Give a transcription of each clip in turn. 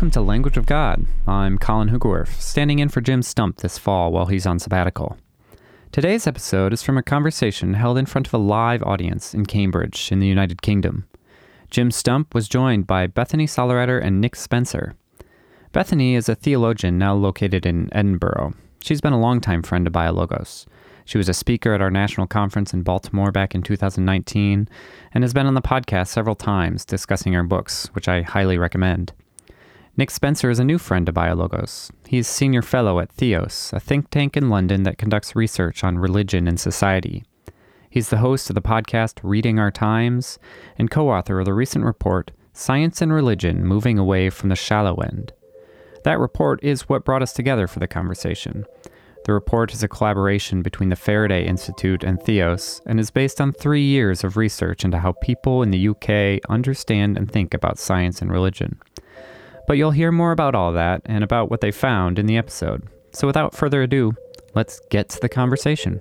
welcome to Language of God. I'm Colin Hoogerwerf, standing in for Jim Stump this fall while he's on sabbatical. Today's episode is from a conversation held in front of a live audience in Cambridge, in the United Kingdom. Jim Stump was joined by Bethany Sollereder and Nick Spencer. Bethany is a theologian now located in Edinburgh. She's been a longtime friend of BioLogos. She was a speaker at our national conference in Baltimore back in 2019 and has been on the podcast several times discussing our books, which I highly recommend. Nick Spencer is a new friend of BioLogos. He's senior fellow at Theos, a think tank in London that conducts research on religion and society. He's the host of the podcast Reading Our Times and co-author of the recent report, Science and Religion Moving Away from the Shallow End. That report is what brought us together for the conversation. The report is a collaboration between the Faraday Institute and Theos and is based on 3 years of research into how people in the UK understand and think about science and religion. But you'll hear more about all that and about what they found in the episode. So without further ado, let's get to the conversation.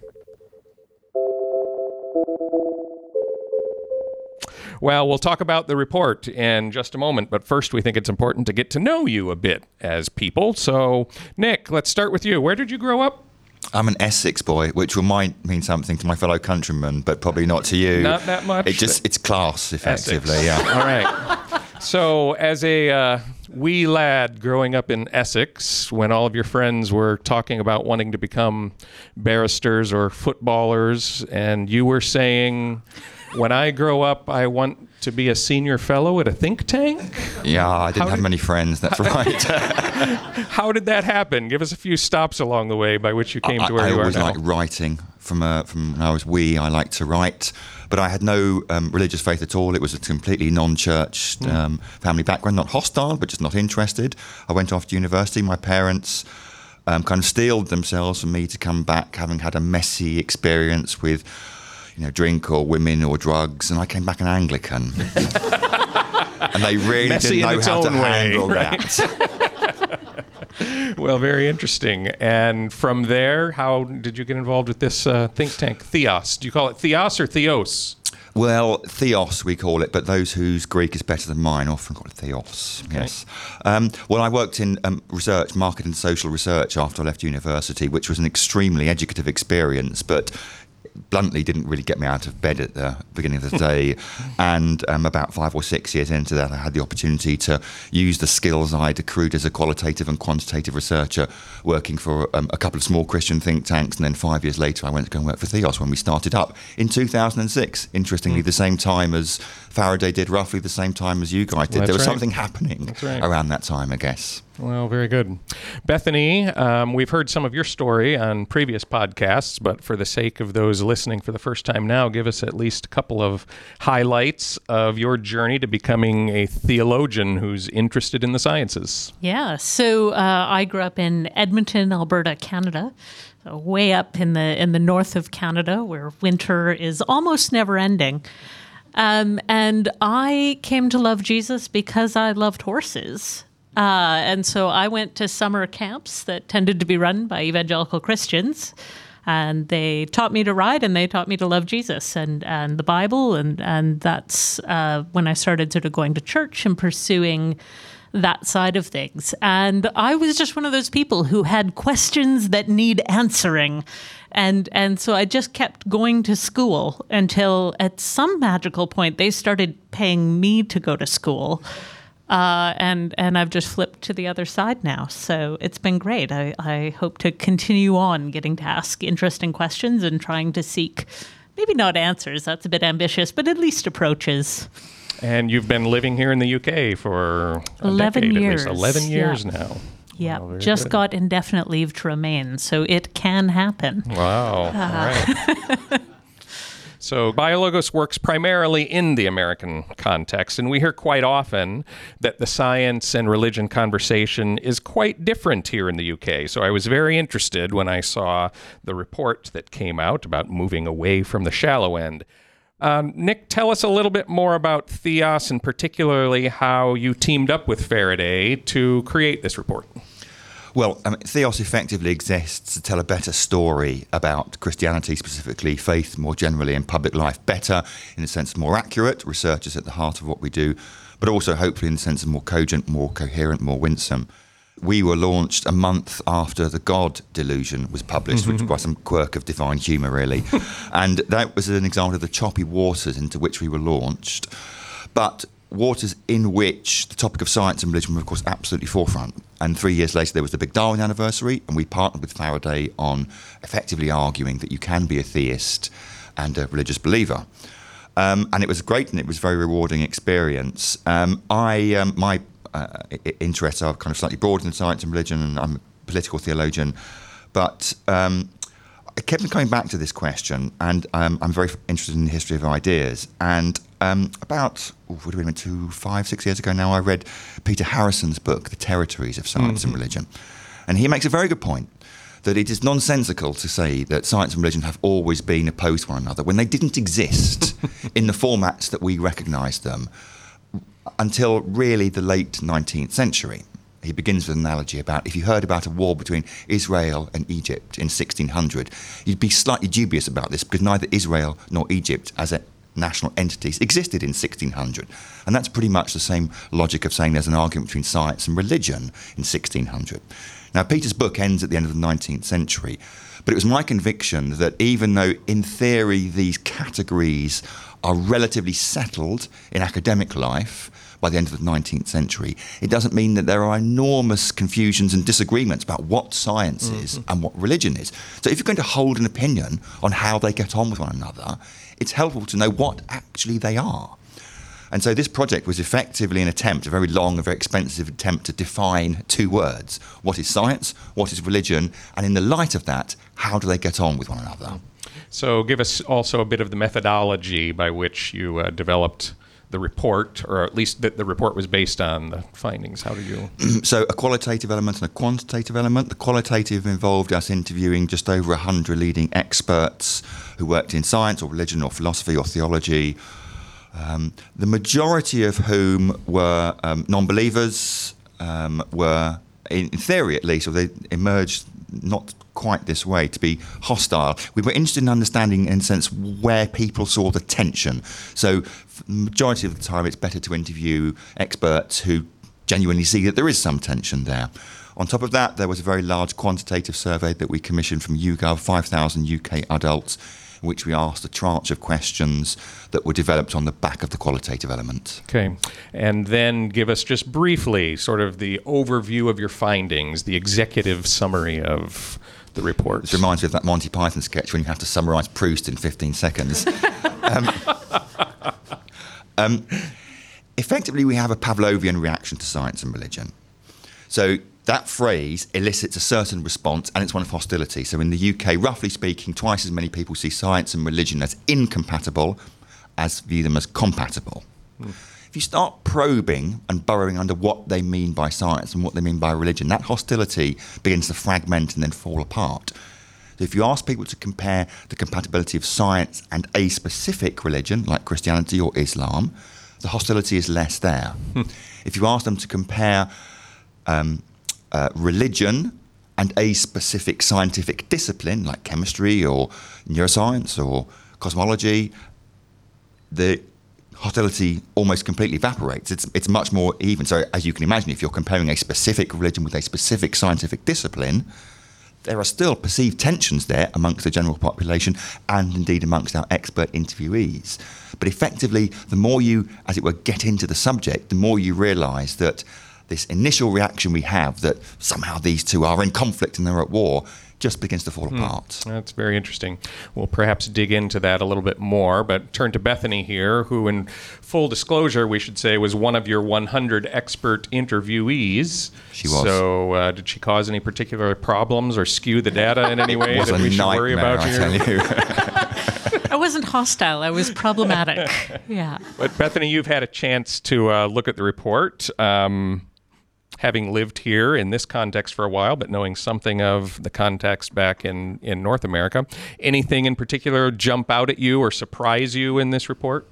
Well, we'll talk about the report in just a moment, but first we think it's important to get to know you a bit as people. So, Nick, let's start with you. Where did you grow up? I'm an Essex boy, which might mean something to my fellow countrymen, but probably not to you. Not that much. It's class, effectively, Essex. yeah. All right. So, as a wee lad growing up in Essex, when all of your friends were talking about wanting to become barristers or footballers, and you were saying, when I grow up, I want to be a senior fellow at a think tank? Yeah, I didn't have many friends, that's right. How did that happen? Give us a few stops along the way by which you came to where you are now. I always liked writing. From when I was wee, I liked to write. But I had no religious faith at all. It was a completely non-church family background, not hostile, but just not interested. I went off to university. My parents kind of steeled themselves for me to come back, having had a messy experience with drink or women or drugs, and I came back an Anglican. And they really messy didn't know how to handle right? that. Well, very interesting. And from there, how did you get involved with this think tank, Theos? Do you call it Theos or Theos? Well, Theos we call it, but those whose Greek is better than mine often call it Theos, okay. Yes. Well, I worked in research, market and social research after I left university, which was an extremely educative experience, but bluntly didn't really get me out of bed at the beginning of the day. And about 5 or 6 years into that, I had the opportunity to use the skills I'd accrued as a qualitative and quantitative researcher working for a couple of small Christian think tanks. And then 5 years later, I went to go and work for Theos when we started up in 2006. Interestingly, the same time as Faraday did, roughly the same time as you guys did. Well, there was right. something happening around that time, I guess. Well, very good. Bethany, we've heard some of your story on previous podcasts, but for the sake of those listening for the first time now, give us at least a couple of highlights of your journey to becoming a theologian who's interested in the sciences. Yeah, so I grew up in Edmonton, Alberta, Canada, so way up in the north of Canada, where winter is almost never ending. And I came to love Jesus because I loved horses. And so I went to summer camps that tended to be run by evangelical Christians, and they taught me to ride and they taught me to love Jesus and the Bible. And that's when I started sort of going to church and pursuing that side of things. And I was just one of those people who had questions that need answering. And so I just kept going to school until at some magical point they started paying me to go to school. And I've just flipped to the other side now. So it's been great. I hope to continue on getting to ask interesting questions and trying to seek, maybe not answers, that's a bit ambitious, but at least approaches. And you've been living here in the UK for 11 decade, years. at least. 11 years now. Yeah, Well, just good. got indefinite leave to remain, so it can happen. Wow. All right. So BioLogos works primarily in the American context, and we hear quite often that the science and religion conversation is quite different here in the UK. So I was very interested when I saw the report that came out about moving away from the shallow end. Nick, tell us a little bit more about Theos and particularly how you teamed up with Faraday to create this report. Well, theos effectively exists to tell a better story about Christianity, specifically faith more generally, and public life better, in a sense more accurate. Research is at the heart of what we do, but also hopefully in the sense of more cogent, more coherent, more winsome. We were launched a month after The God Delusion was published, which was by some quirk of divine humour, really. And that was an example of the choppy waters into which we were launched. But waters in which the topic of science and religion were, of course, absolutely forefront. And 3 years later, there was the big Darwin anniversary, and we partnered with Faraday on effectively arguing that you can be a theist and a religious believer. And it was great, and it was a very rewarding experience. My interests are kind of slightly broader than science and religion, and I'm a political theologian. But I kept coming back to this question, and I'm very interested in the history of ideas. And about 5-6 years ago now, I read Peter Harrison's book, The Territories of Science and Religion. And he makes a very good point, that it is nonsensical to say that science and religion have always been opposed to one another when they didn't exist in the formats that we recognise them until really the late 19th century. He begins with an analogy about if you heard about a war between Israel and Egypt in 1600, you'd be slightly dubious about this because neither Israel nor Egypt as national entities existed in 1600. And that's pretty much the same logic of saying there's an argument between science and religion in 1600. Now, Peter's book ends at the end of the 19th century, but it was my conviction that even though in theory these categories are relatively settled in academic life by the end of the 19th century, it doesn't mean that there are enormous confusions and disagreements about what science is and what religion is. So if you're going to hold an opinion on how they get on with one another, it's helpful to know what actually they are. And so this project was effectively an attempt, a very long and very expensive attempt to define two words. What is science? What is religion? And in the light of that, how do they get on with one another? So give us also a bit of the methodology by which you developed the report, or at least the report was based on the findings. How did you? So a qualitative element and a quantitative element. The qualitative involved us interviewing just over 100 leading experts who worked in science or religion or philosophy or theology, the majority of whom were non-believers, were, in theory at least, or they emerged not quite this way, to be hostile. We were interested in understanding, in a sense, where people saw the tension. So the majority of the time it's better to interview experts who genuinely see that there is some tension there. On top of that, there was a very large quantitative survey that we commissioned from YouGov, 5,000 UK adults, in which we asked a tranche of questions that were developed on the back of the qualitative element. Okay. And then give us just briefly sort of the overview of your findings, the executive summary of the report. This reminds me of that Monty Python sketch when you have to summarise Proust in 15 seconds. Effectively, we have a Pavlovian reaction to science and religion. So that phrase elicits a certain response, and it's one of hostility. So in the UK, roughly speaking, twice as many people see science and religion as incompatible as view them as compatible. If you start probing and burrowing under what they mean by science and what they mean by religion, that hostility begins to fragment and then fall apart. So if you ask people to compare the compatibility of science and a specific religion, like Christianity or Islam, the hostility is less there. If you ask them to compare religion and a specific scientific discipline, like chemistry or neuroscience or cosmology, the hostility almost completely evaporates. It's much more even. So as you can imagine, if you're comparing a specific religion with a specific scientific discipline, there are still perceived tensions there amongst the general population and indeed amongst our expert interviewees. But effectively, the more you, as it were, get into the subject, the more you realise that this initial reaction we have that somehow these two are in conflict and they're at war just begins to fall apart. That's very interesting. We'll perhaps dig into that a little bit more, but turn to Bethany here, who, in full disclosure, we should say, was one of your 100 expert interviewees. She was. So did she cause any particular problems or skew the data in any way that we should worry about here? I tell you. I wasn't hostile. I was problematic. Yeah. But Bethany, you've had a chance to look at the report. Having lived here in this context for a while, but knowing something of the context back in North America, anything in particular jump out at you or surprise you in this report?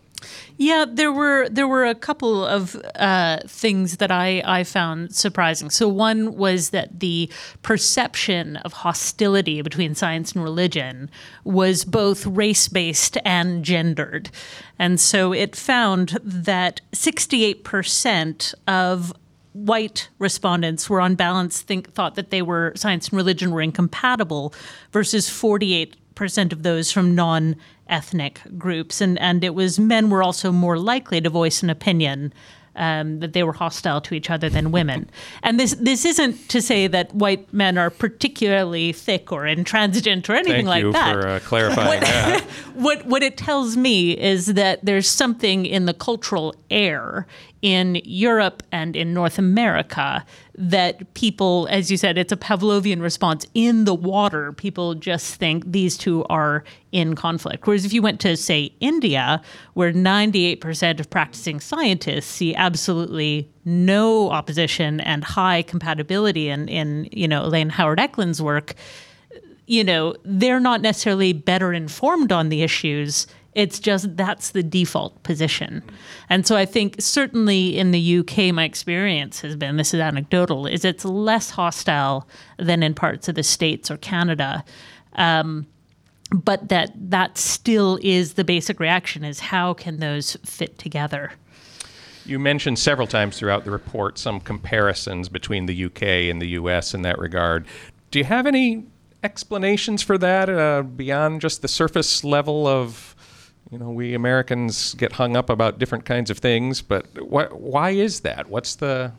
Yeah, there were a couple of things that I found surprising. So one was that the perception of hostility between science and religion was both race-based and gendered. And so it found that 68% of white respondents were on balance thought that science and religion were incompatible versus 48% of those from non-ethnic groups. And it was men were also more likely to voice an opinion that they were hostile to each other than women. And this isn't to say that white men are particularly thick or intransigent or anything like that. Thank you for clarifying that. What it tells me is that there's something in the cultural air in Europe and in North America that people, as you said, it's a Pavlovian response. In the water, people just think these two are in conflict. Whereas if you went to, say, India, where 98% of practicing scientists see absolutely no opposition and high compatibility in Elaine Howard-Eklund's work, they're not necessarily better informed on the issues. It's just that's the default position. And so I think certainly in the UK, my experience has been, this is anecdotal, is it's less hostile than in parts of the States or Canada. But that still is the basic reaction, is how can those fit together? You mentioned several times throughout the report some comparisons between the UK and the US in that regard. Do you have any explanations for that beyond just the surface level of, we Americans get hung up about different kinds of things, but why is that? What's the...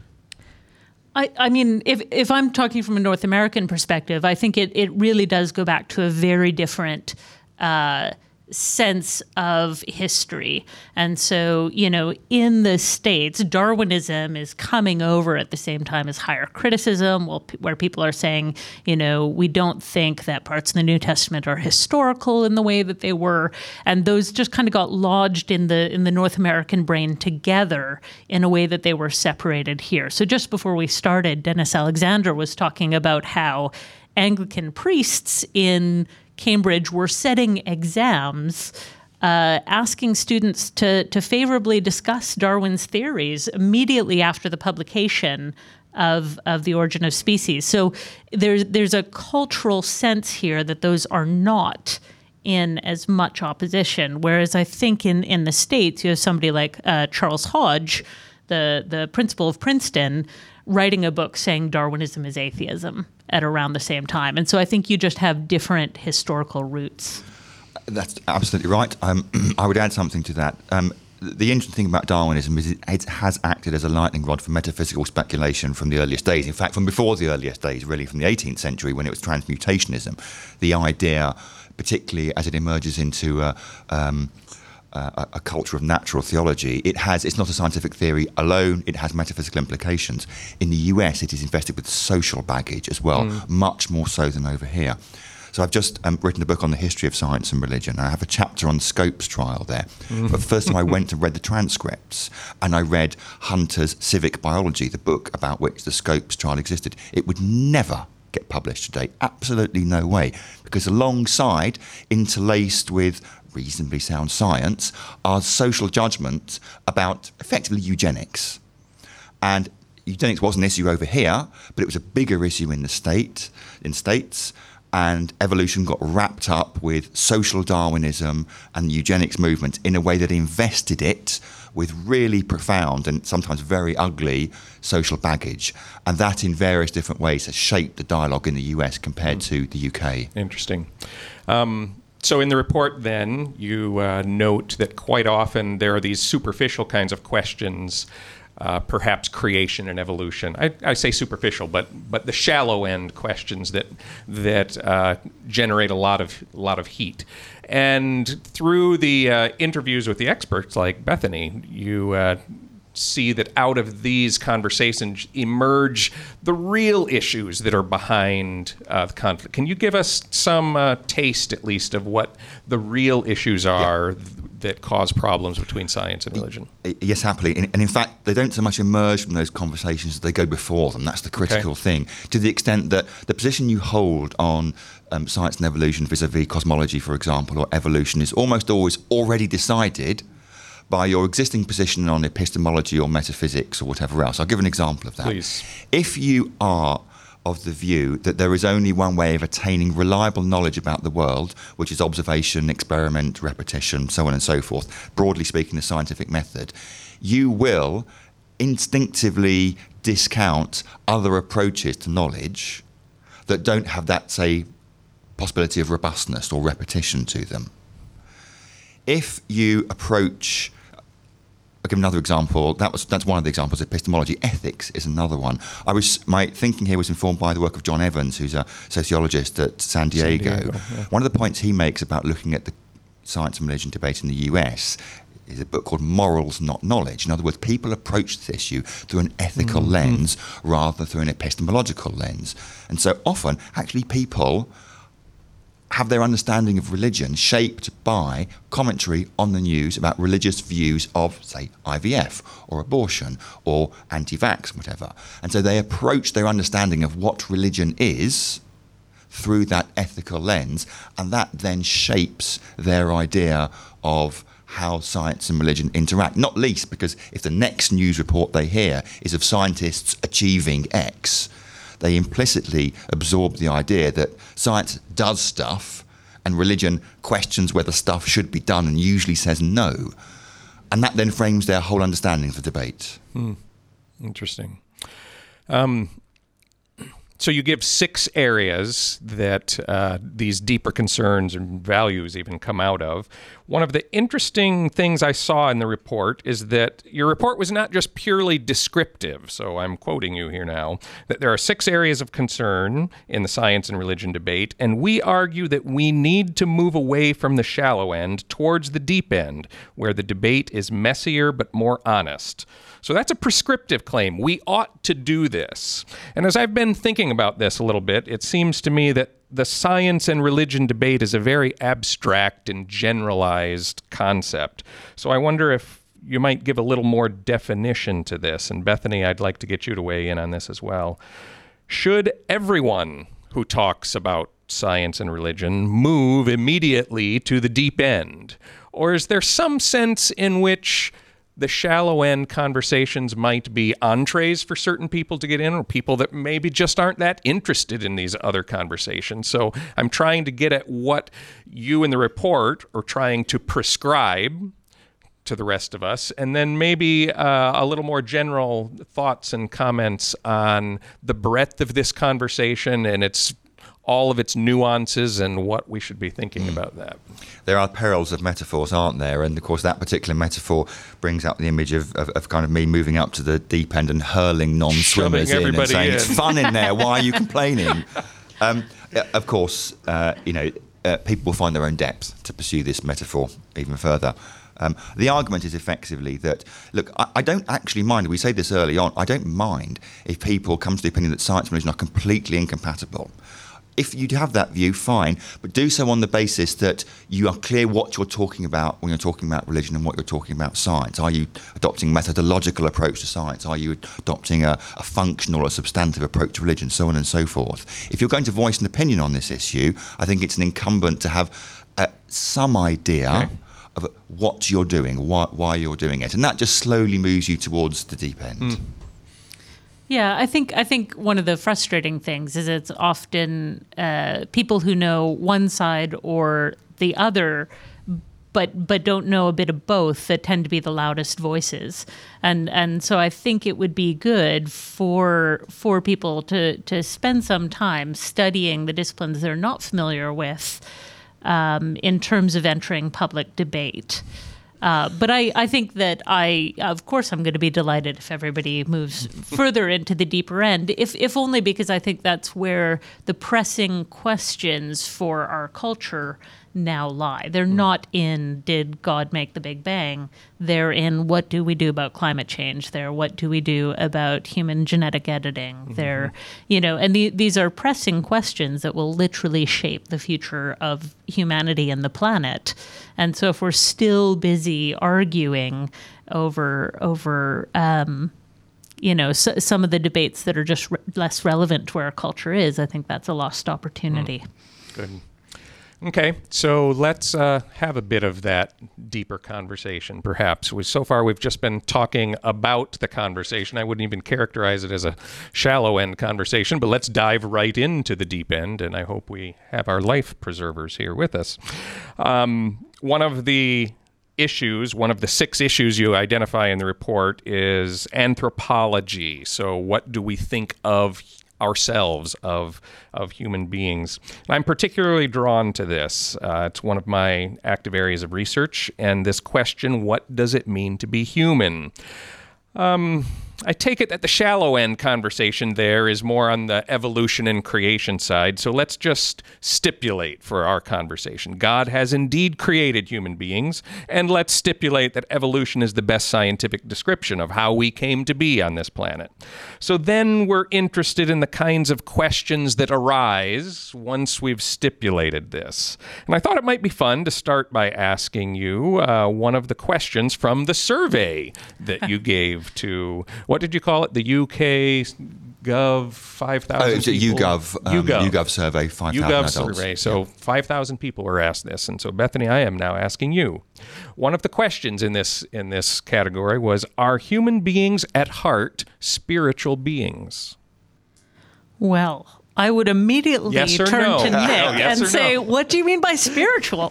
I mean, if I'm talking from a North American perspective, I think it really does go back to a very different sense of history. And so, in the States, Darwinism is coming over at the same time as higher criticism, where people are saying, we don't think that parts of the New Testament are historical in the way that they were. And those just kind of got lodged in the North American brain together in a way that they were separated here. So just before we started, Dennis Alexander was talking about how Anglican priests in Cambridge were setting exams, asking students to favorably discuss Darwin's theories immediately after the publication of The Origin of Species. So there's a cultural sense here that those are not in as much opposition, whereas I think in the States, you have somebody like Charles Hodge, the principal of Princeton, writing a book saying Darwinism is atheism at around the same time. And so I think you just have different historical roots. That's absolutely right. I would add something to that. The interesting thing about Darwinism is it has acted as a lightning rod for metaphysical speculation from the earliest days. In fact, from before the earliest days, really from the 18th century when it was transmutationism. The idea, particularly as it emerges into a culture of natural theology, it's not a scientific theory alone, it has metaphysical implications. In the US, it is invested with social baggage as well, much more so than over here. So I've just written a book on the history of science and religion. I have a chapter on Scopes trial there. But first time I went and read the transcripts, and I read Hunter's Civic Biology, the book about which the Scopes trial existed. It would never get published today. Absolutely no way. Because alongside, interlaced with reasonably sound science, are social judgment about effectively eugenics. And eugenics was an issue over here, but it was a bigger issue in the States, and evolution got wrapped up with social Darwinism and the eugenics movement in a way that invested it with really profound and sometimes very ugly social baggage. And that in various different ways has shaped the dialogue in the US compared to the UK. Interesting. So in the report, then, you note that quite often there are these superficial kinds of questions, perhaps creation and evolution. I say superficial, but the shallow end questions that generate a lot of heat. And through the interviews with the experts like Bethany, you see that out of these conversations emerge the real issues that are behind the conflict. Can you give us some taste, at least, of what the real issues are that cause problems between science and religion? Yes, happily. And in fact, they don't so much emerge from those conversations as they go before them. That's the critical thing. To the extent that the position you hold on science and evolution vis-a-vis cosmology, for example, or evolution is almost always already decided by your existing position on epistemology or metaphysics or whatever else. I'll give an example of that. Please. If you are of the view that there is only one way of attaining reliable knowledge about the world, which is observation, experiment, repetition, so on and so forth, broadly speaking, the scientific method, you will instinctively discount other approaches to knowledge that don't have that, say, possibility of robustness or repetition to them. If you approach, I'll give another example. That's one of the examples. Epistemology. Ethics is another one. My thinking here was informed by the work of John Evans, who's a sociologist at San Diego. Yeah. One of the points he makes about looking at the science and religion debate in the US is a book called Morals, Not Knowledge. In other words, people approach this issue through an ethical lens rather than through an epistemological lens. And so often, actually, people have their understanding of religion shaped by commentary on the news about religious views of, say, IVF or abortion or anti-vax, whatever. And so they approach their understanding of what religion is through that ethical lens, and that then shapes their idea of how science and religion interact, not least because if the next news report they hear is of scientists achieving X, they implicitly absorb the idea that science does stuff and religion questions whether stuff should be done and usually says no. And that then frames their whole understanding of the debate. Interesting. So you give 6 areas that these deeper concerns and values even come out of. One of the interesting things I saw in the report is that your report was not just purely descriptive. So I'm quoting you here now, that there are 6 areas of concern in the science and religion debate, and we argue that we need to move away from the shallow end towards the deep end, where the debate is messier but more honest. So that's a prescriptive claim. We ought to do this. And as I've been thinking about this a little bit, it seems to me that the science and religion debate is a very abstract and generalized concept. So I wonder if you might give a little more definition to this. And Bethany, I'd like to get you to weigh in on this as well. Should everyone who talks about science and religion move immediately to the deep end? Or is there some sense in which the shallow end conversations might be entrees for certain people to get in, or people that maybe just aren't that interested in these other conversations? So I'm trying to get at what you in the report are trying to prescribe to the rest of us, and then maybe a little more general thoughts and comments on the breadth of this conversation and all of its nuances and what we should be thinking about that. There are perils of metaphors, aren't there? And of course, that particular metaphor brings up the image of kind of me moving up to the deep end and hurling non-swimmers in and saying, it's fun in there, why are you complaining? Of course, people will find their own depth to pursue this metaphor even further. The argument is effectively that, look, I don't actually mind, we say this early on, I don't mind if people come to the opinion that science and religion are completely incompatible. If you have that view, fine, but do so on the basis that you are clear what you're talking about when you're talking about religion and what you're talking about science. Are you adopting a methodological approach to science? Are you adopting a functional or substantive approach to religion, so on and so forth? If you're going to voice an opinion on this issue, I think it's incumbent to have some idea of what you're doing, why you're doing it, and that just slowly moves you towards the deep end. Yeah, I think one of the frustrating things is it's often people who know one side or the other, but don't know a bit of both that tend to be the loudest voices, and so I think it would be good for people to spend some time studying the disciplines they're not familiar with in terms of entering public debate. But I think that of course, I'm going to be delighted if everybody moves further into the deeper end, if only because I think that's where the pressing questions for our culture now lie. They're not in, did God make the Big Bang? They're in, what do we do about climate change? They're, what do we do about human genetic editing? They're, and these are pressing questions that will literally shape the future of humanity and the planet. And so if we're still busy arguing over some of the debates that are just less relevant to where our culture is, I think that's a lost opportunity. Good. Okay, so let's have a bit of that deeper conversation, perhaps. So far, we've just been talking about the conversation. I wouldn't even characterize it as a shallow end conversation, but let's dive right into the deep end, and I hope we have our life preservers here with us. One of the 6 issues you identify in the report is anthropology. So what do we think of ourselves, of human beings? And I'm particularly drawn to this. It's one of my active areas of research, and this question, what does it mean to be human? I take it that the shallow end conversation there is more on the evolution and creation side. So let's just stipulate for our conversation. God has indeed created human beings, and let's stipulate that evolution is the best scientific description of how we came to be on this planet. So then we're interested in the kinds of questions that arise once we've stipulated this. And I thought it might be fun to start by asking you one of the questions from the survey that you gave to, what did you call it? The UK Gov 5,000 it's a people? YouGov survey, 5,000 YouGov adults. survey. So 5,000 people were asked this. And so, Bethany, I am now asking you. One of the questions in this category was, are human beings at heart spiritual beings? Well, I would immediately Yes or turn no? to Nick Yes and or say, no? what do you mean by spiritual?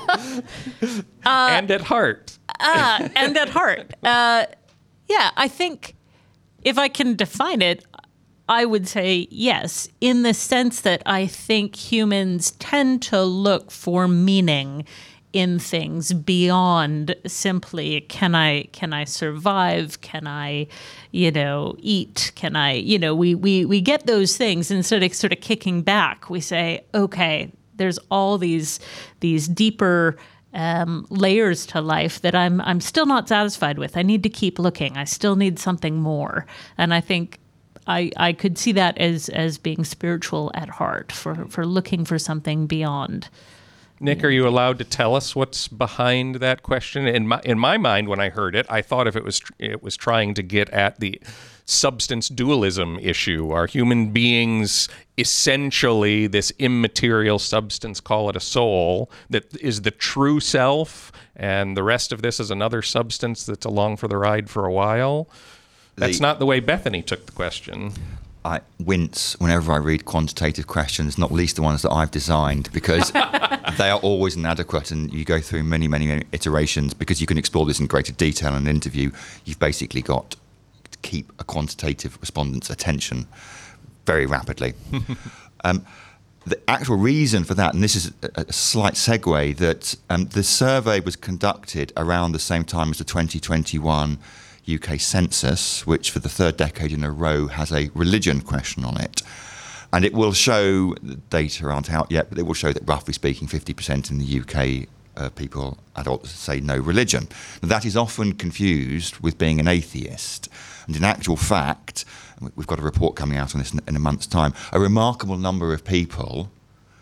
And at heart. And at heart. Yeah, I think if I can define it, I would say yes, in the sense that I think humans tend to look for meaning in things beyond simply can I survive, can I eat, can I we get those things, instead of sort of kicking back, we say, okay, there's all these deeper layers to life that I'm still not satisfied with. I need to keep looking. I still need something more. And I think I could see that as being spiritual at heart, for looking for something beyond. Nick, are you allowed to tell us what's behind that question? In my mind, when I heard it, I thought if it was trying to get at the substance dualism issue. Are human beings essentially this immaterial substance, call it a soul, that is the true self, and the rest of this is another substance that's along for the ride for a while? That's not the way Bethany took the question. I wince whenever I read quantitative questions, not least the ones that I've designed, because they are always inadequate, and you go through many, many, many iterations. Because you can explore this in greater detail in an interview, you've basically got to keep a quantitative respondent's attention very rapidly. The actual reason for that, and this is a slight segue, that the survey was conducted around the same time as the 2021 UK census, which for the third decade in a row has a religion question on it. And it will show, the data aren't out yet, but it will show that roughly speaking 50% in the UK people, adults, say no religion. Now, that is often confused with being an atheist. And in actual fact, we've got a report coming out on this in a month's time, a remarkable number of people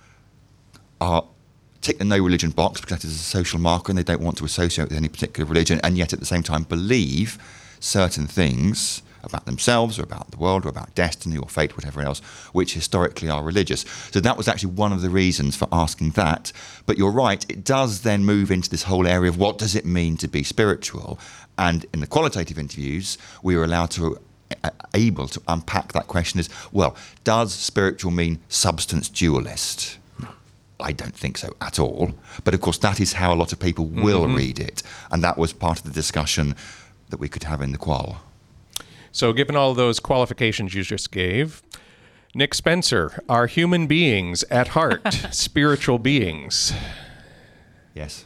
tick the no religion box because that is a social marker and they don't want to associate with any particular religion, and yet at the same time believe certain things about themselves or about the world or about destiny or fate, whatever else, which historically are religious. So that was actually one of the reasons for asking that. But you're right, it does then move into this whole area of what does it mean to be spiritual? And in the qualitative interviews, we were allowed to able to unpack that question as, well, does spiritual mean substance dualist? I don't think so at all. But of course, that is how a lot of people will read it. And that was part of the discussion that we could have in the qual. So given all those qualifications you just gave, Nick Spencer, are human beings at heart spiritual beings? Yes.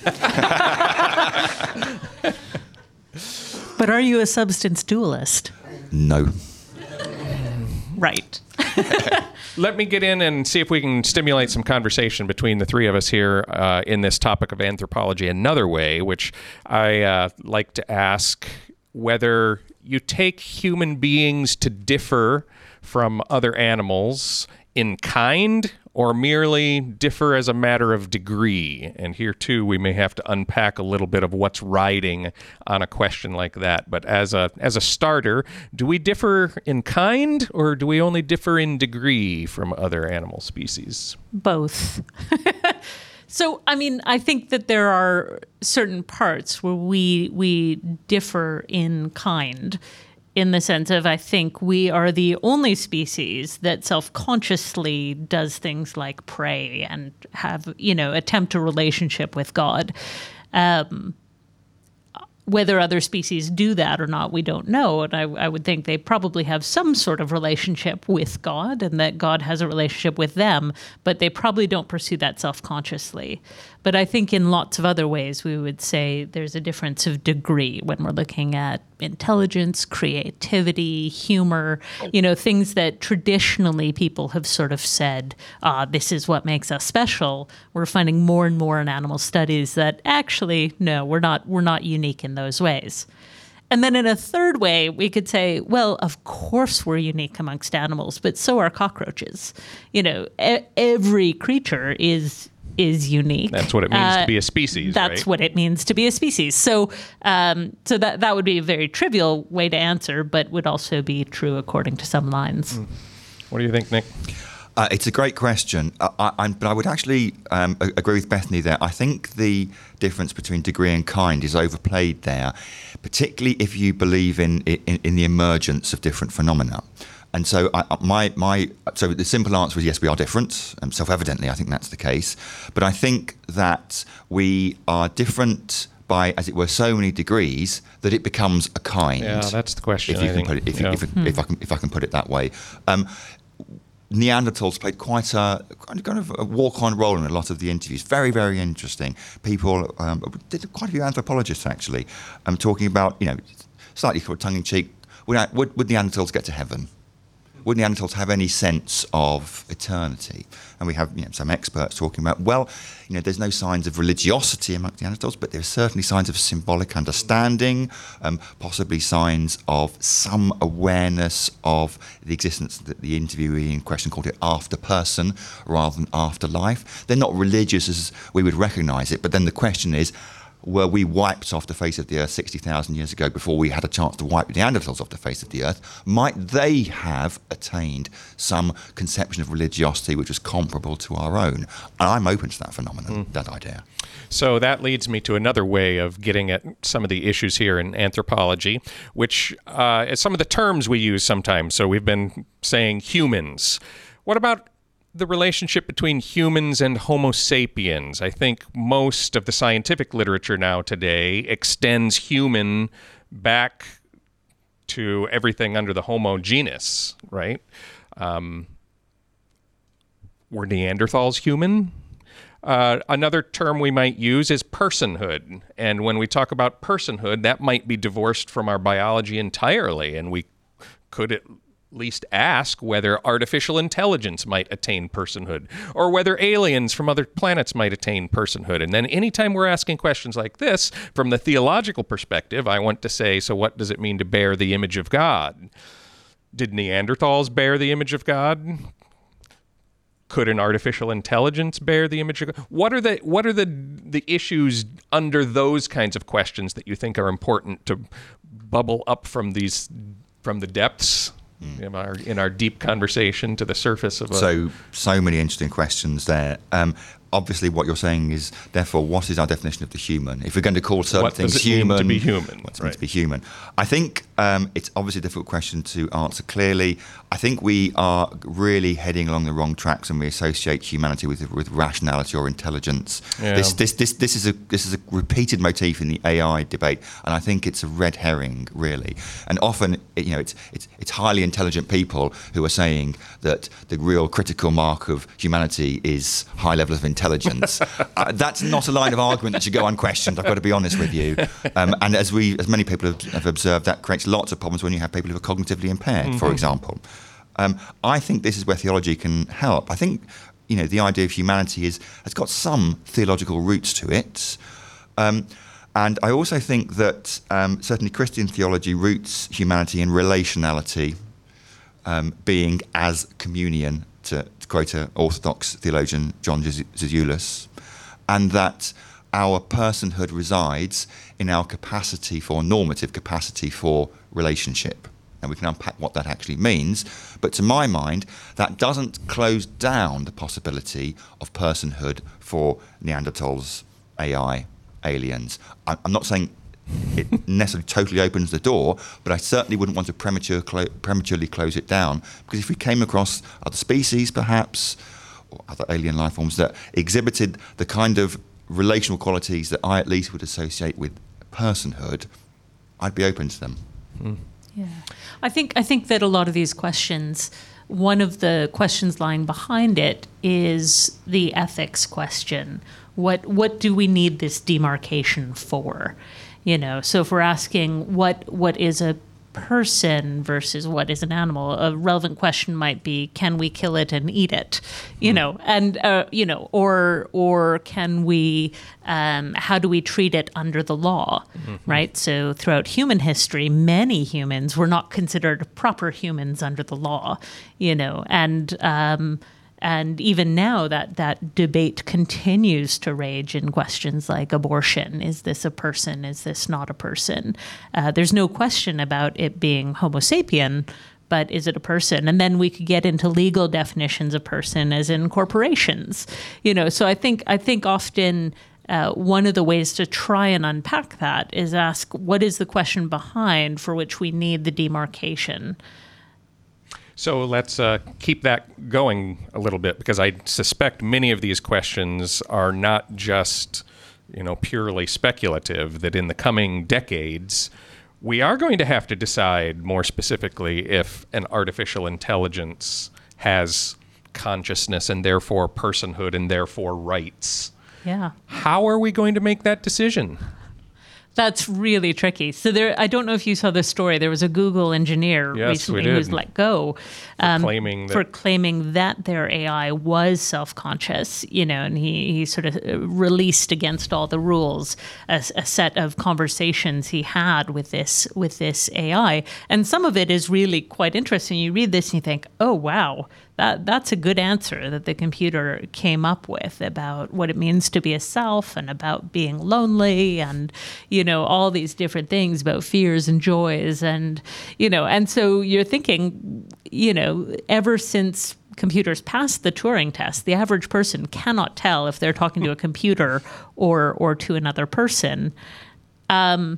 But are you a substance dualist? No. Right. Let me get in and see if we can stimulate some conversation between the three of us here in this topic of anthropology another way, which I like to ask whether you take human beings to differ from other animals in kind or merely differ as a matter of degree? And here, too, we may have to unpack a little bit of what's riding on a question like that. But as a starter, do we differ in kind or do we only differ in degree from other animal species? Both. So, I mean, I think that there are certain parts where we differ in kind, in the sense of, I think we are the only species that self-consciously does things like pray and have, attempt a relationship with God. Whether other species do that or not, we don't know. And I would think they probably have some sort of relationship with God and that God has a relationship with them, but they probably don't pursue that self-consciously. But I think in lots of other ways, we would say there's a difference of degree when we're looking at intelligence, creativity, humor, things that traditionally people have sort of said, this is what makes us special. We're finding more and more in animal studies that actually, no, we're not unique in those ways. And then in a third way, we could say, well, of course we're unique amongst animals, but so are cockroaches. Every creature is unique. That's what it means to be a species, That's right? what it means to be a species. So that would be a very trivial way to answer, but would also be true according to some lines. What do you think, Nick? It's a great question, but I would actually agree with Bethany there. I think the difference between degree and kind is overplayed there, particularly if you believe in the emergence of different phenomena. And so so the simple answer is yes, we are different. Self-evidently, I think that's the case. But I think that we are different by, as it were, so many degrees that it becomes a kind. Yeah, that's the question. If I can put it that way. Neanderthals played quite a kind of a walk-on role in a lot of the interviews. Very, very interesting. People did quite a few anthropologists actually talking about, slightly tongue-in-cheek. Would Neanderthals get to heaven? Would Neanderthals have any sense of eternity? And we have some experts talking about, there's no signs of religiosity amongst Neanderthals, but there's certainly signs of symbolic understanding, possibly signs of some awareness of the existence that the interviewee in question called it after person rather than afterlife. They're not religious as we would recognize it, but then the question is, were we wiped off the face of the earth 60,000 years ago before we had a chance to wipe the Neanderthals off the face of the earth? Might they have attained some conception of religiosity which was comparable to our own? And I'm open to that phenomenon, that idea. So that leads me to another way of getting at some of the issues here in anthropology, which is some of the terms we use sometimes. So we've been saying humans. What about the relationship between humans and Homo sapiens? I think most of the scientific literature now today extends human back to everything under the Homo genus, right? Were Neanderthals human? Another term we might use is personhood. And when we talk about personhood, that might be divorced from our biology entirely. And we could at least ask whether artificial intelligence might attain personhood or whether aliens from other planets might attain personhood. And then anytime we're asking questions like this from the theological perspective, I want to say, so what does it mean to bear the image of God? Did Neanderthals bear the image of God? Could an artificial intelligence bear the image of God? What are the issues under those kinds of questions that you think are important to bubble up from the depths in our deep conversation to the surface of so many interesting questions there. Obviously, what you're saying is, therefore, what is our definition of the human? If we're going to call certain things human, what does it mean to be human? What's it mean to be human? I think it's obviously a difficult question to answer clearly. I think we are really heading along the wrong tracks when we associate humanity with rationality or intelligence. Yeah. This is a repeated motif in the AI debate, and I think it's a red herring, really. And often, it's highly intelligent people who are saying that the real critical mark of humanity is high level of intelligence. That's not a line of argument that should go unquestioned, I've got to be honest with you. And as many people have observed, that creates lots of problems when you have people who are cognitively impaired, for example. I think this is where theology can help. I think the idea of humanity has got some theological roots to it. And I also think that certainly Christian theology roots humanity in relationality, being as communion to to quote an Orthodox theologian, John Zizoulis, and that our personhood resides in our capacity for normative capacity for relationship. And we can unpack what that actually means. But to my mind, that doesn't close down the possibility of personhood for Neanderthals, AI, aliens. I'm not saying it necessarily totally opens the door, but I certainly wouldn't want to prematurely close it down, because if we came across other species, perhaps, or other alien life forms that exhibited the kind of relational qualities that I at least would associate with personhood, I'd be open to them. Yeah, I think that a lot of these questions, one of the questions lying behind it is the ethics question. What do we need this demarcation for? So if we're asking what is a person versus what is an animal, a relevant question might be, can we kill it and eat it? Or can we, how do we treat it under the law, right? So throughout human history, many humans were not considered proper humans under the law, and even now that debate continues to rage in questions like abortion. Is this a person? Is this not a person? There's no question about it being Homo sapien, but is it a person? And then we could get into legal definitions of person as in corporations. So I think often one of the ways to try and unpack that is ask, what is the question behind for which we need the demarcation? So let's keep that going a little bit, because I suspect many of these questions are not just, purely speculative, that in the coming decades, we are going to have to decide more specifically if an artificial intelligence has consciousness and therefore personhood and therefore rights. Yeah. How are we going to make that decision? That's really tricky. So I don't know if you saw this story. There was a Google engineer recently who was let go for claiming that their AI was self-conscious, and he sort of released against all the rules a set of conversations he had with this AI. And some of it is really quite interesting. You read this and you think, oh, wow, that's a good answer that the computer came up with about what it means to be a self and about being lonely and, all these different things about fears and joys. And, and so you're thinking, ever since computers passed the Turing test, the average person cannot tell if they're talking to a computer or to another person. Our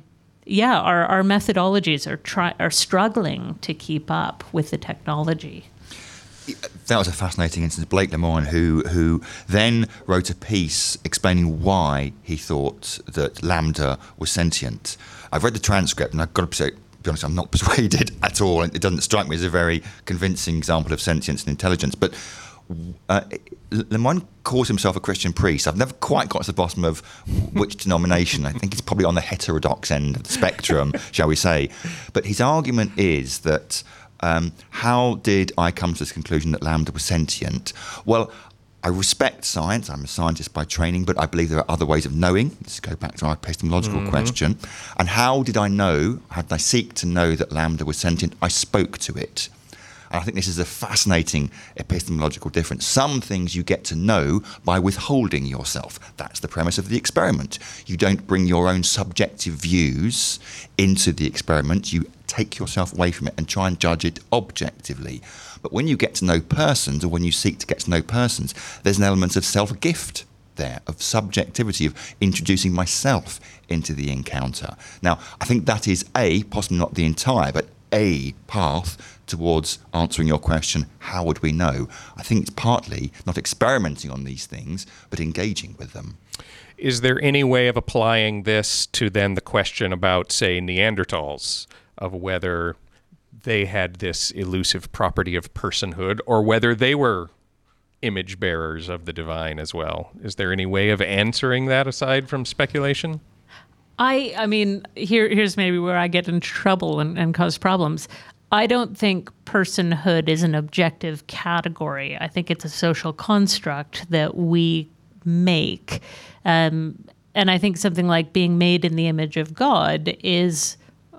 methodologies are struggling to keep up with the technology. That was a fascinating instance. Blake Lemoine, who then wrote a piece explaining why he thought that LaMDA was sentient. I've read the transcript, and I've got to be honest, I'm not persuaded at all. It doesn't strike me as a very convincing example of sentience and intelligence. But Lemoine calls himself a Christian priest. I've never quite got to the bottom of which denomination. I think he's probably on the heterodox end of the spectrum, shall we say. But his argument is that how did I come to this conclusion that LaMDA was sentient? Well, I respect science. I'm a scientist by training, but I believe there are other ways of knowing. Let's go back to our epistemological question. And how did I know, how did I seek to know that LaMDA was sentient? I spoke to it. And I think this is a fascinating epistemological difference. Some things you get to know by withholding yourself. That's the premise of the experiment. You don't bring your own subjective views into the experiment. You take yourself away from it and try and judge it objectively. But when you get to know persons, or when you seek to get to know persons, there's an element of self-gift there, of subjectivity, of introducing myself into the encounter. Now, I think that is possibly not the entire, but a path towards answering your question, how would we know? I think it's partly not experimenting on these things, but engaging with them. Is there any way of applying this to then the question about, say, Neanderthals, of whether they had this elusive property of personhood or whether they were image bearers of the divine as well? Is there any way of answering that aside from speculation? I mean, here's maybe where I get into trouble and cause problems. I don't think personhood is an objective category. I think it's a social construct that we make. And I think something like being made in the image of God is,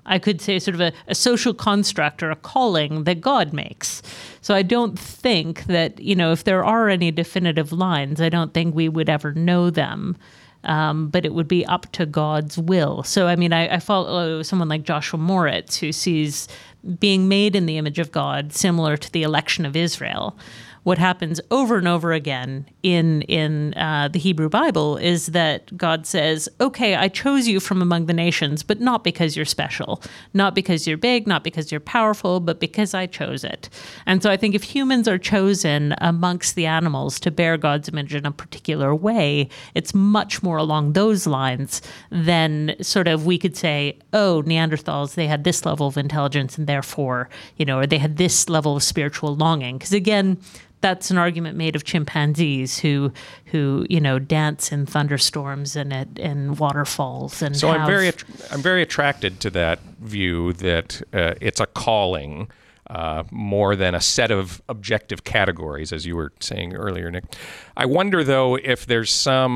I could say, sort of a social construct or a calling that God makes. So I don't think that, if there are any definitive lines, I don't think we would ever know them. But it would be up to God's will. So, I follow someone like Joshua Moritz, who sees being made in the image of God similar to the election of Israel. What happens over and over again in the Hebrew Bible is that God says, okay, I chose you from among the nations, but not because you're special, not because you're big, not because you're powerful, but because I chose it. And so I think if humans are chosen amongst the animals to bear God's image in a particular way, it's much more along those lines than sort of we could say, oh, Neanderthals, they had this level of intelligence and therefore, or they had this level of spiritual longing. Because again, that's an argument made of chimpanzees who dance in thunderstorms and in waterfalls. And so I'm very attracted to that view that it's a calling more than a set of objective categories, as you were saying earlier, Nick. I wonder though if there's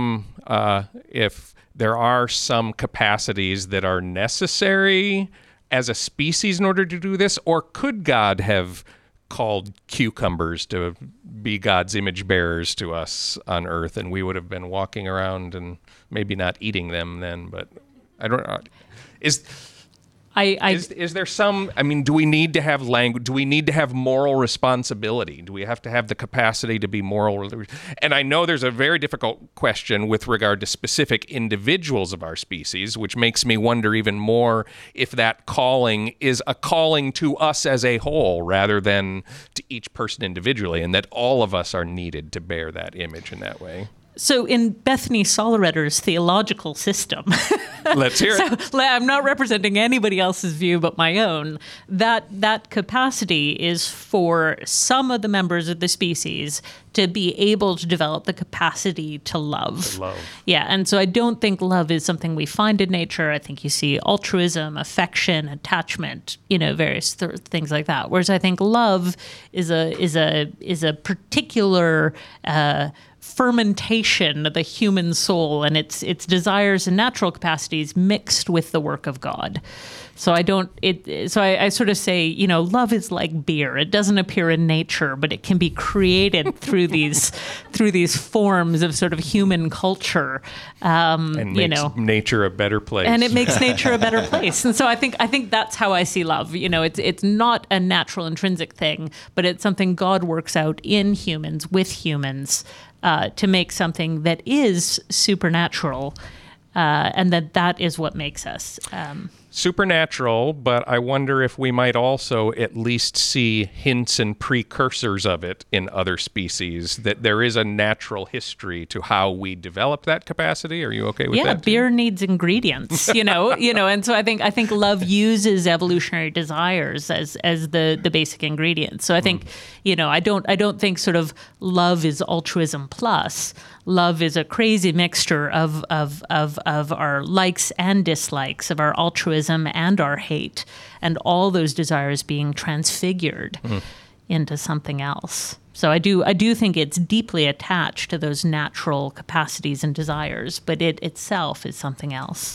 if there are some capacities that are necessary as a species in order to do this, or could God have called cucumbers to be God's image bearers to us on earth, and we would have been walking around and maybe not eating them then, but I don't know. Is there some, do we need to have language? Do we need to have moral responsibility? Do we have to have the capacity to be moral? And I know there's a very difficult question with regard to specific individuals of our species, which makes me wonder even more if that calling is a calling to us as a whole rather than to each person individually, and that all of us are needed to bear that image in that way. So in Bethany Sollereder's theological system, let's hear it. So I'm not representing anybody else's view but my own. That capacity is for some of the members of the species to be able to develop the capacity to love. Yeah, and so I don't think love is something we find in nature. I think you see altruism, affection, attachment, various things like that. Whereas I think love is a particular fermentation of the human soul and its desires and natural capacities mixed with the work of God. So I sort of say, love is like beer. It doesn't appear in nature, but it can be created through these forms of sort of human culture. And makes nature a better place. And it makes nature a better place. And so I think that's how I see love. It's not a natural intrinsic thing, but it's something God works out in humans, with humans, to make something that is supernatural, and that is what makes us. Supernatural, but I wonder if we might also at least see hints and precursors of it in other species, that there is a natural history to how we develop that capacity. Are you okay with that? Yeah, beer needs ingredients, and so I think love uses evolutionary desires as the basic ingredients. So I think, I don't think sort of love is altruism plus. Love is a crazy mixture of our likes and dislikes, of our altruism and our hate, and all those desires being transfigured into something else. So I do think it's deeply attached to those natural capacities and desires, but it itself is something else.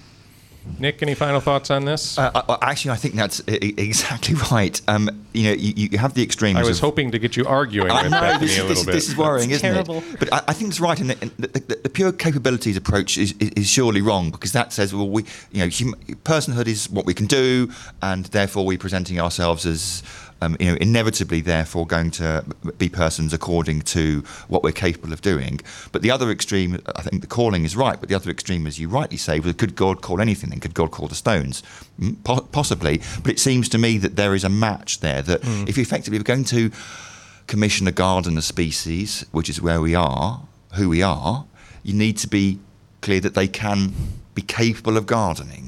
Nick, any final thoughts on this? Actually, I think that's exactly right. You have the extremes. I was hoping to get you arguing with Bethany a little bit. This is worrying, isn't terrible. It? But I think it's right, and the pure capabilities approach is surely wrong, because that says, well, personhood is what we can do, and therefore we're presenting ourselves as inevitably, therefore, going to be persons according to what we're capable of doing. But the other extreme, I think the calling is right, but the other extreme, as you rightly say, was, could God call anything? Then could God call the stones? Possibly. But it seems to me that there is a match there, that if you effectively were going to commission a gardener species, which is where we are, who we are, you need to be clear that they can be capable of gardening.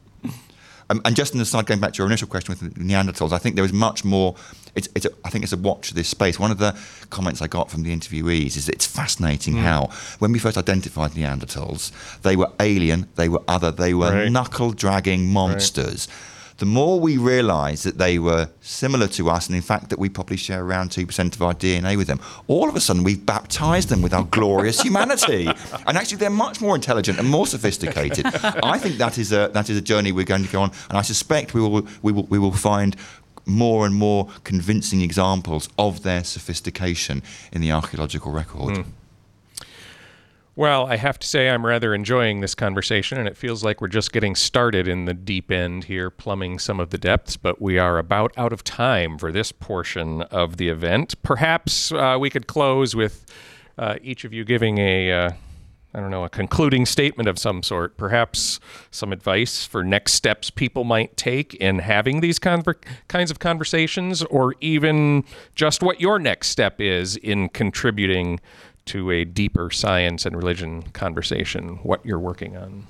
And just an aside, going back to your initial question with the Neanderthals, I think there is much more. I think it's a watch this space. One of the comments I got from the interviewees is that it's fascinating how, when we first identified Neanderthals, they were alien, they were other, they were knuckle-dragging monsters. the more we realised that they were similar to us, and in fact that we probably share around 2% of our DNA with them, all of a sudden we've baptised them with our glorious humanity. And actually they're much more intelligent and more sophisticated. I think that is a journey we're going to go on, and I suspect we will find more and more convincing examples of their sophistication in the archaeological record. Well, I have to say I'm rather enjoying this conversation, and it feels like we're just getting started in the deep end here, plumbing some of the depths, but we are about out of time for this portion of the event. Perhaps we could close with each of you giving a concluding statement of some sort, perhaps some advice for next steps people might take in having these kinds of conversations, or even just what your next step is in contributing to a deeper science and religion conversation, what you're working on.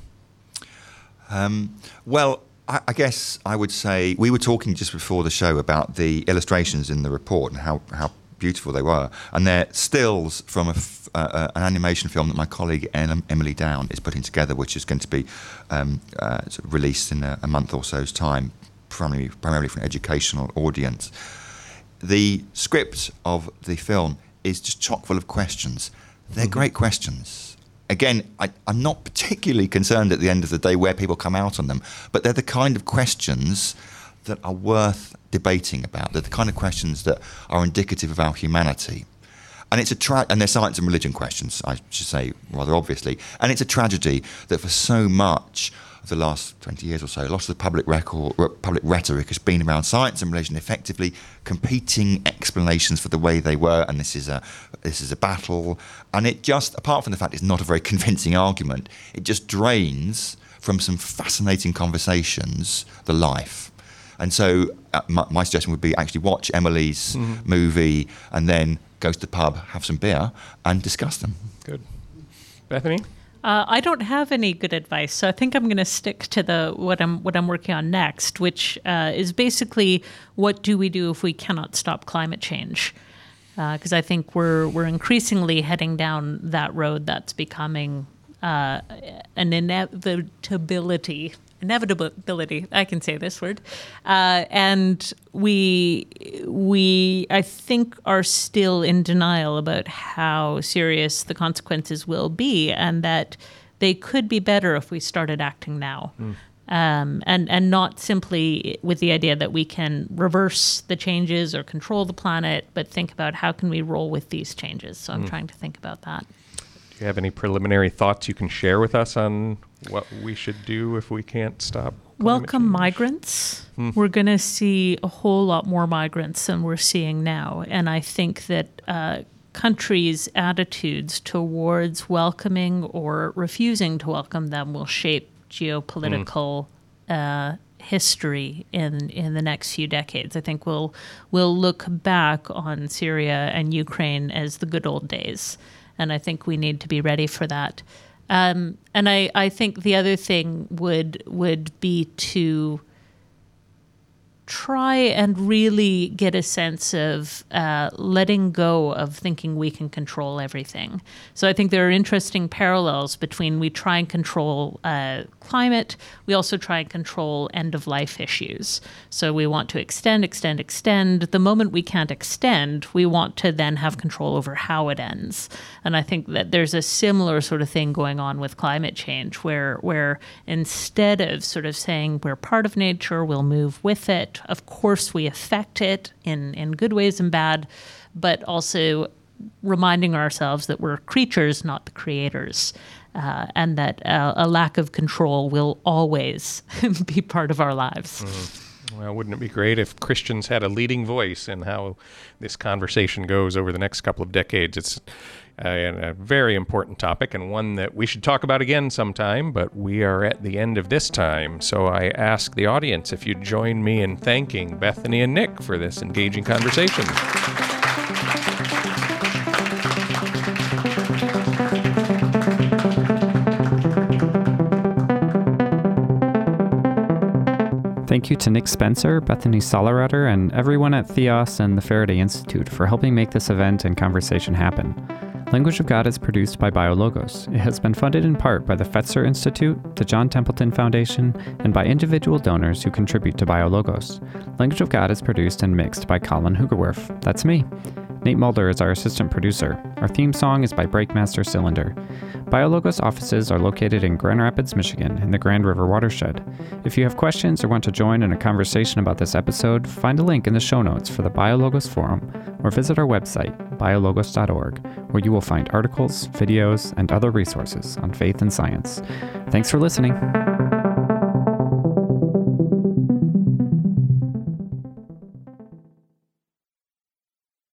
Well, I guess I would say, we were talking just before the show about the illustrations in the report and how beautiful they were. And they're stills from an animation film that my colleague Emily Down is putting together, which is going to be sort of released in a month or so's time, primarily for an educational audience. The script of the film is just chock full of questions. They're great questions. Again, I'm not particularly concerned at the end of the day where people come out on them, but they're the kind of questions that are worth debating about. They're the kind of questions that are indicative of our humanity. And it's and they're science and religion questions, I should say, rather obviously. And it's a tragedy that for so much of the last 20 years or so, a lot of the public rhetoric has been around science and religion effectively competing explanations for the way they were, and this is a battle. And it just, apart from the fact it's not a very convincing argument, it just drains from some fascinating conversations the life. And so my suggestion would be actually watch Emily's movie and then go to the pub, have some beer, and discuss them. Good. Bethany? I don't have any good advice, so I think I'm going to stick to what I'm working on next, which is basically what do we do if we cannot stop climate change? Because I think we're increasingly heading down that road that's becoming an inevitability. I can say this word, and we I think are still in denial about how serious the consequences will be, and that they could be better if we started acting now, and not simply with the idea that we can reverse the changes or control the planet, but think about how can we roll with these changes. So I'm trying to think about that. Do you have any preliminary thoughts you can share with us on what we should do if we can't stop Welcome change? Migrants. We're going to see a whole lot more migrants than we're seeing now. And I think that countries' attitudes towards welcoming or refusing to welcome them will shape geopolitical history in the next few decades. I think we'll look back on Syria and Ukraine as the good old days. And I think we need to be ready for that. And I think the other thing would be to try and really get a sense of letting go of thinking we can control everything. So I think there are interesting parallels between we try and control climate, we also try and control end-of-life issues. So we want to extend. The moment we can't extend, we want to then have control over how it ends. And I think that there's a similar sort of thing going on with climate change, where instead of sort of saying we're part of nature, we'll move with it, of course we affect it in good ways and bad, but also reminding ourselves that we're creatures, not the creators, and that a lack of control will always be part of our lives. Well, wouldn't it be great if Christians had a leading voice in how this conversation goes over the next couple of decades? It's a very important topic, and one that we should talk about again sometime, but we are at the end of this time. So I ask the audience if you'd join me in thanking Bethany and Nick for this engaging conversation. Thank you to Nick Spencer, Bethany Sollerudder, and everyone at Theos and the Faraday Institute for helping make this event and conversation happen. Language of God is produced by BioLogos. It has been funded in part by the Fetzer Institute, the John Templeton Foundation, and by individual donors who contribute to BioLogos. Language of God is produced and mixed by Colin Hugerwerf. That's me. Nate Mulder is our assistant producer. Our theme song is by Breakmaster Cylinder. BioLogos offices are located in Grand Rapids, Michigan, in the Grand River watershed. If you have questions or want to join in a conversation about this episode, find a link in the show notes for the BioLogos forum or visit our website, biologos.org, where you will find articles, videos, and other resources on faith and science. Thanks for listening.